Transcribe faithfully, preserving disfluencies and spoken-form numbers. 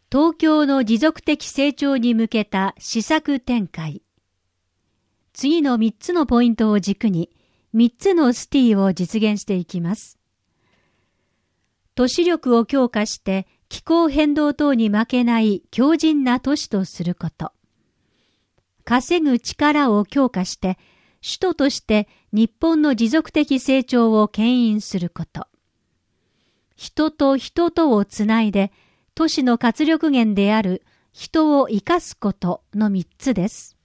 東京の持続的成長に向けた施策展開。次のみっつのポイントを軸に、みっつのスティーを実現していきます。都市力を強化して気候変動等に負けない強靭な都市とすること。稼ぐ力を強化して首都として日本の持続的成長を牽引すること。人と人とをつないで都市の活力源である人を生かすことのみっつです。